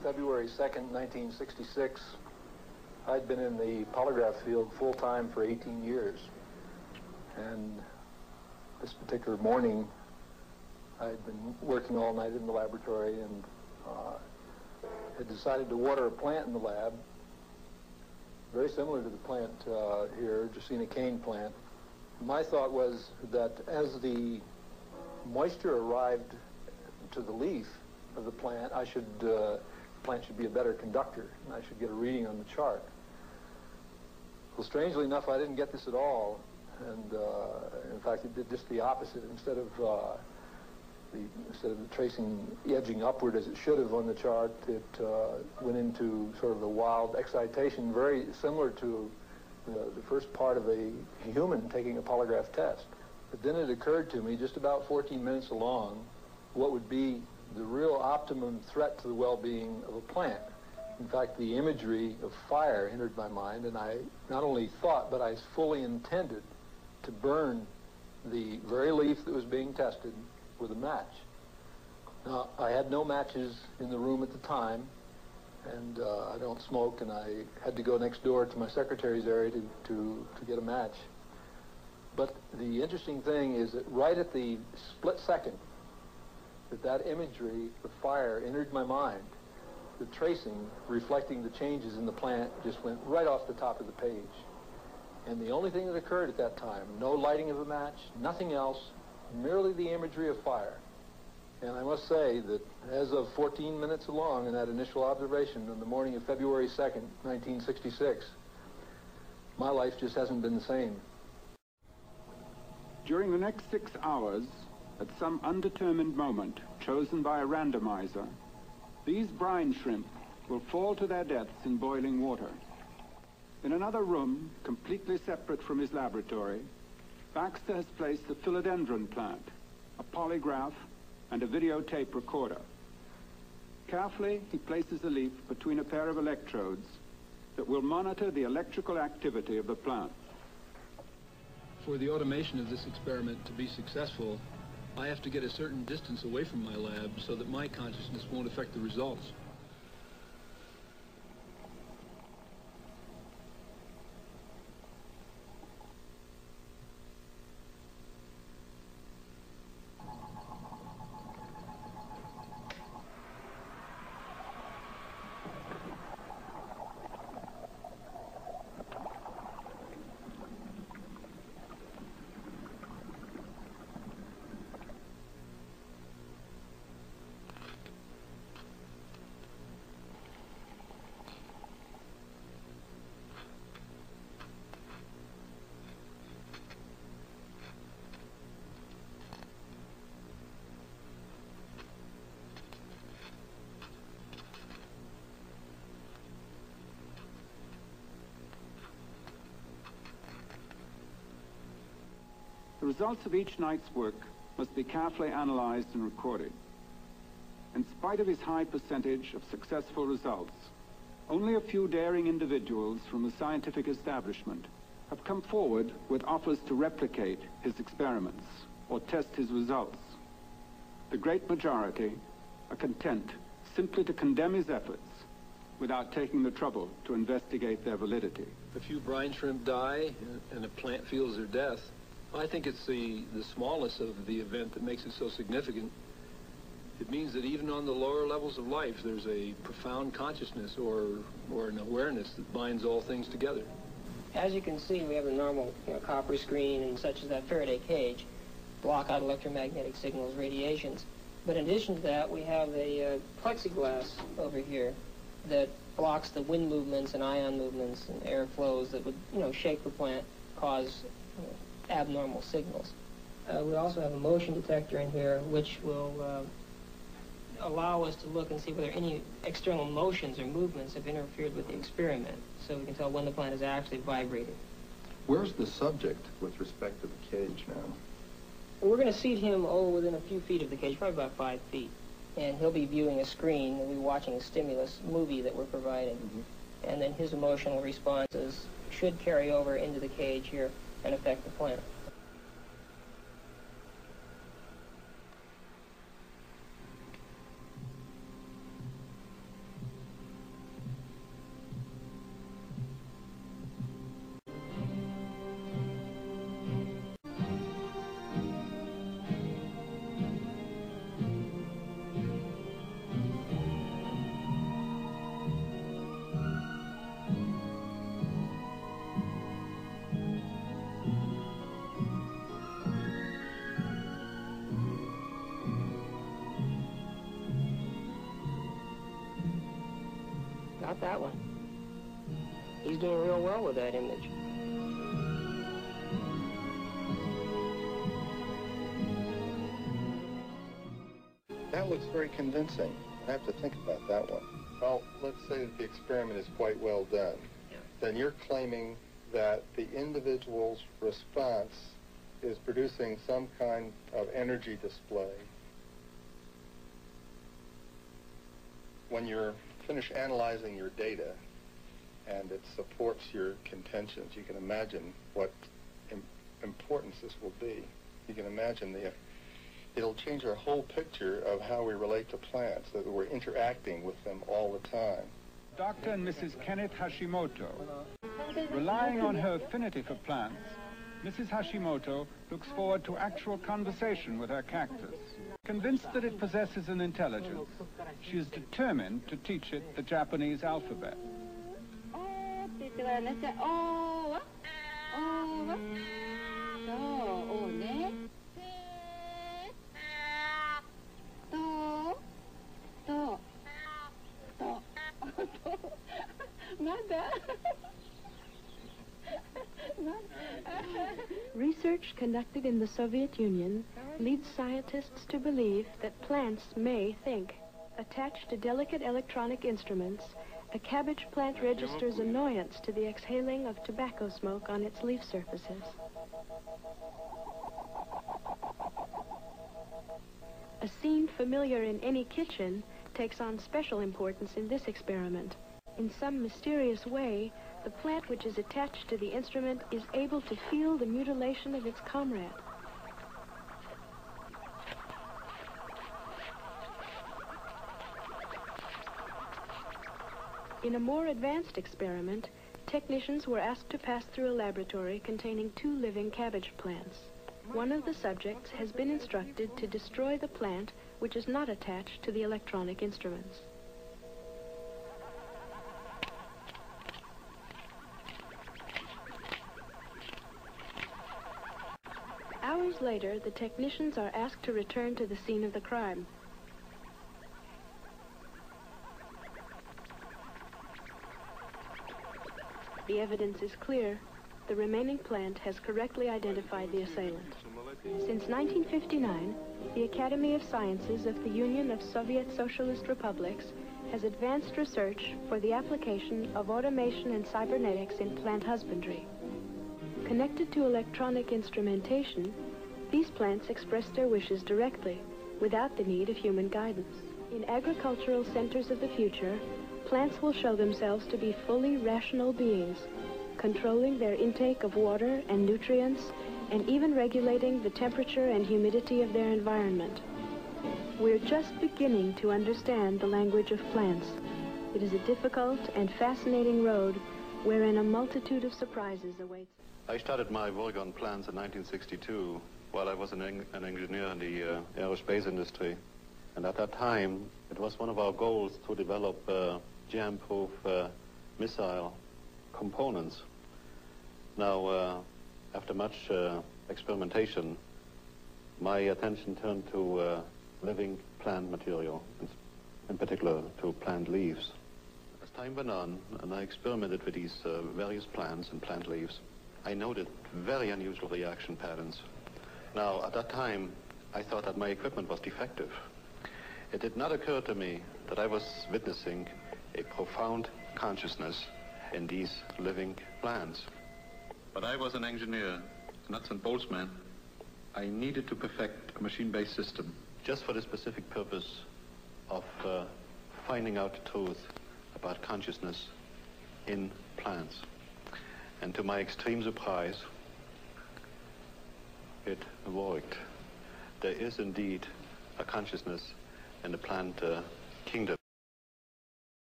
February 2nd, 1966, I'd been in the polygraph field full-time for 18 years. And this particular morning, I'd been working all night in the laboratory and had decided to water a plant in the lab, very similar to the plant here, Jacina cane plant. My thought was that as the moisture arrived to the leaf of the plant, the plant should be a better conductor, and I should get a reading on the chart. Well, strangely enough, I didn't get this at all, and in fact, it did just the opposite. Instead of the tracing edging upward as it should have on the chart, it went into sort of a wild excitation, very similar to the first part of a human taking a polygraph test. But then it occurred to me, just about 14 minutes along, what would be the real optimum threat to the well-being of a plant. In fact, the imagery of fire entered my mind, and I not only thought, but I fully intended to burn the very leaf that was being tested with a match. Now, I had no matches in the room at the time, and I don't smoke, and I had to go next door to my secretary's area to get a match. But the interesting thing is that right at the split second that imagery of fire entered my mind, the tracing reflecting the changes in the plant just went right off the top of the page. And the only thing that occurred at that time, no lighting of a match, nothing else, merely the imagery of fire. And I must say that as of 14 minutes along in that initial observation on the morning of February 2nd, 1966, my life just hasn't been the same. During the next 6 hours, at some undetermined moment chosen by a randomizer, these brine shrimp will fall to their deaths in boiling water. In another room, completely separate from his laboratory, Baxter has placed a philodendron plant, a polygraph, and a videotape recorder. Carefully, he places a leaf between a pair of electrodes that will monitor the electrical activity of the plant. For the automation of this experiment to be successful, I have to get a certain distance away from my lab so that my consciousness won't affect the results. The results of each night's work must be carefully analyzed and recorded. In spite of his high percentage of successful results, only a few daring individuals from the scientific establishment have come forward with offers to replicate his experiments or test his results. The great majority are content simply to condemn his efforts without taking the trouble to investigate their validity. A few brine shrimp die and a plant feels their death. I think it's the smallness of the event that makes it so significant. It means that even on the lower levels of life, there's a profound consciousness or an awareness that binds all things together. As you can see, we have a normal copper screen and such as that Faraday cage, block out electromagnetic signals, radiations. But in addition to that, we have a plexiglass over here that blocks the wind movements and ion movements and air flows that would, shake the plant, cause abnormal signals. We also have a motion detector in here, which will allow us to look and see whether any external motions or movements have interfered with the experiment, so we can tell when the plant is actually vibrating. Where's the subject with respect to the cage now? We're going to seat him, within a few feet of the cage, probably about 5 feet. And he'll be viewing a screen, he'll be watching a stimulus movie that we're providing. Mm-hmm. And then his emotional responses should carry over into the cage here and affect the plant. Got that one. He's doing real well with that image. That looks very convincing. I have to think about that one. Well, let's say that the experiment is quite well done. Yeah. Then you're claiming that the individual's response is producing some kind of energy display. When you're finished analyzing your data and it supports your contentions, you can imagine what importance this will be. You can imagine it'll change our whole picture of how we relate to plants, that we're interacting with them all the time. Dr. and Mrs. Kenneth Hashimoto. Relying on her affinity for plants, Mrs. Hashimoto looks forward to actual conversation with her cactus. Convinced that it possesses an intelligence, she is determined to teach it the Japanese alphabet. Research conducted in the Soviet Union leads scientists to believe that plants may think. Attached to delicate electronic instruments, a cabbage plant registers annoyance to the exhaling of tobacco smoke on its leaf surfaces. A scene familiar in any kitchen takes on special importance in this experiment. In some mysterious way, the plant which is attached to the instrument is able to feel the mutilation of its comrade. In a more advanced experiment, technicians were asked to pass through a laboratory containing 2 living cabbage plants. One of the subjects has been instructed to destroy the plant which is not attached to the electronic instruments. Hours later, the technicians are asked to return to the scene of the crime. The evidence is clear. The remaining plant has correctly identified the assailant. Since 1959, the Academy of Sciences of the Union of Soviet Socialist Republics has advanced research for the application of automation and cybernetics in plant husbandry. Connected to electronic instrumentation, these plants express their wishes directly, without the need of human guidance. In agricultural centers of the future, plants will show themselves to be fully rational beings, controlling their intake of water and nutrients, and even regulating the temperature and humidity of their environment. We're just beginning to understand the language of plants. It is a difficult and fascinating road wherein a multitude of surprises awaits. I started my work on plants in 1962 while I was an engineer in the aerospace industry. And at that time, it was one of our goals to develop jam-proof missile components. Now, after much experimentation, my attention turned to living plant material, in particular to plant leaves. As time went on, and I experimented with these various plants and plant leaves, I noted very unusual reaction patterns. Now, at that time, I thought that my equipment was defective. It did not occur to me that I was witnessing a profound consciousness in these living plants. But I was an engineer, nuts and bolts man. I needed to perfect a machine-based system just for the specific purpose of finding out the truth about consciousness in plants. And to my extreme surprise, it worked. There is indeed a consciousness in the plant kingdom.